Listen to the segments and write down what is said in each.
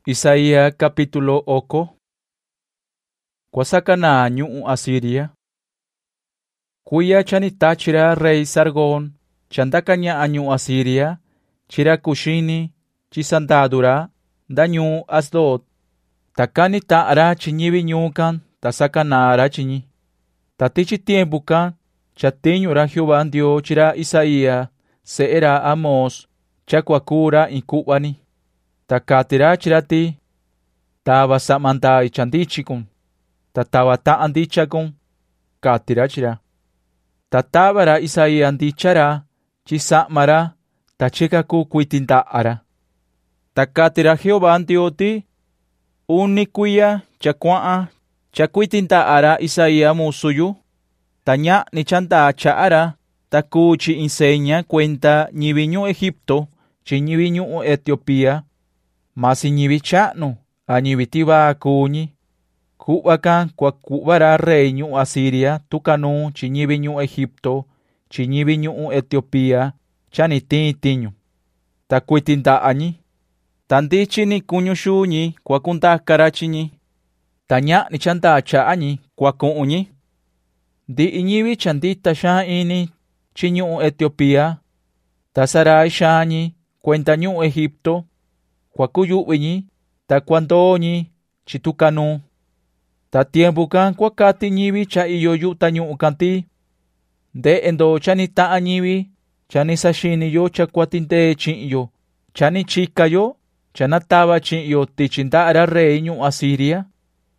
Isaías capítulo 8. Kwasakana ñu'u Asiria. Kuya chanita chira rey Sargón, chandakaña ñu'u Asiria, chira kushini, chisandadura, dañu Asdod. Takani ta'ara chiñivi ñukan, tasakanara chiñi. Tatichi tiempukan, chatiñura Jehová Dios chira Isaías, se'era Amos, chakwakura inkubani. Takatira chirati, tava samanta ichandichikun, tatawa andichakun, katira chira. Tatavara Isaías andichara, chisamara, tachikaku kuitinda'ara. Takatira Jehová Dioti, unikuya chakua'a, chakuitinda'ara Isaías musuyu, taña ni chanda cha'ara, takuchi enseña cuenta ñiviñu Egipto, chiñiviñu Etiopía, masi ñivi cha'nu, ñivi tiba kuñi, ku'vakan kuakuvara rey ñu'u Asiria, tukanu chiñivi ñu'u Egipto, chiñivi ñu'u Etiopía, chani tiñu. Takuitinda'añi, tandichini kuñu xuñi, kuakundakarachiñi, taña ni chanda cha'añi, kuaku'uñi. Di ñivi chandita xa'ini, chi ñu'u Etiopía, tasarai xa'ñi, cuenta ñu'u Egipto, kuakuyu'viñi, takuandoñi, chitukanu. Ta tiempukan kuakati ñivi cha iyo yu'ta ñu'ukanti, nde'endo chani ta'a ñivi, chani saxiniyo chakuatinde chi'yo, chani chikayo, chanatava chi'yo tichinda'ara rey ñu'u Asiria.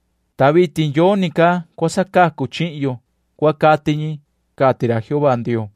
Tavitin yonika kuasakaku chi'yo, kuakatiñi, katira Jehová Dios.